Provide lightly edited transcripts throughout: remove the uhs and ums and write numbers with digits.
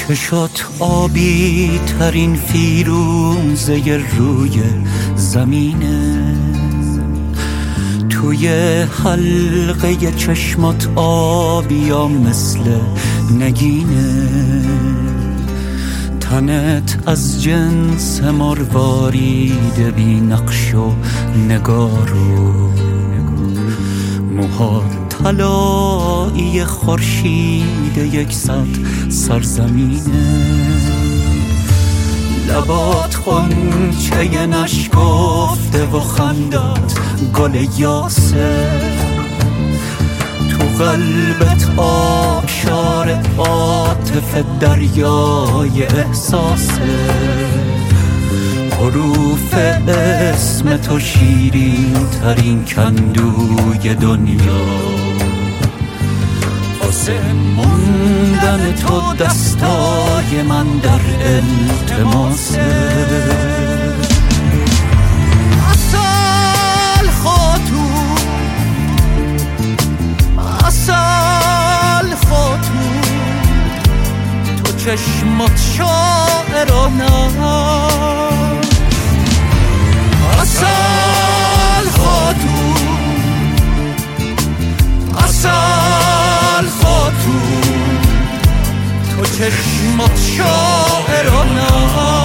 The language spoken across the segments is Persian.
چشات آبی ترین فیروزه روی زمینه، توی حلقه چشمات آبیا مثل نگینه، تنت از جنس مرواریده بی نقش و نگارو، موهات طلایی خورشید 100 سرزمینه، لبات غنچه نشکفته و خندات گل یاسه، تو قلبت آبشار عاطفه دریای احساسه، حروف اسم تو شیرین ترین کندوی دنیا، واسه موندن تو دستای من در التماسه. اصل خاتون، اصل خاتون، تو چشمات شاعرانه، اصل خاتون، اصل خاتون، تو چشمات شاعرانه.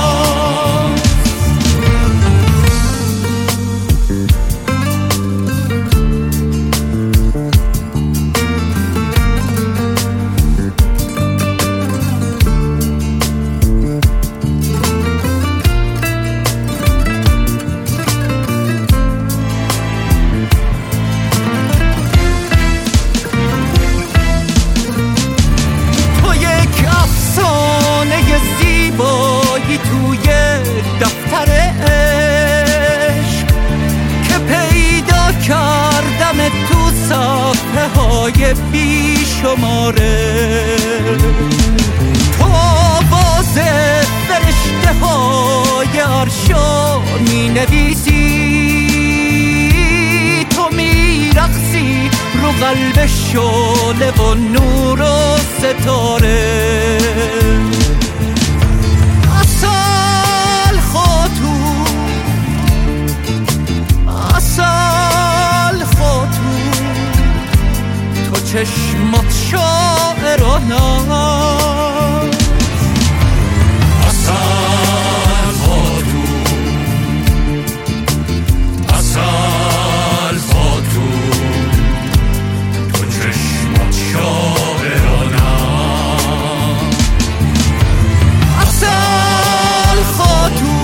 توی دفتر عشق که پیدا کردم تو صفحه های بیشماره، تو آواز فرشته های عرشا می نویسی، تو می رقصی رو قلب شعله و نور و ستاره. چشمات شاعرانه، اصل خاتون، اصل خاتون، تو چشمات شاعرانه، اصل خاتون،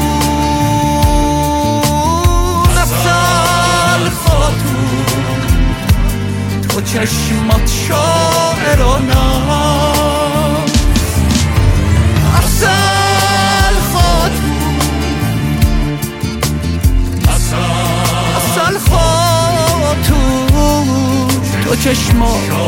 اصل خاتون، تو چشمات شاعرانه، اصل خاتون، اصل خاتون، تو چشمات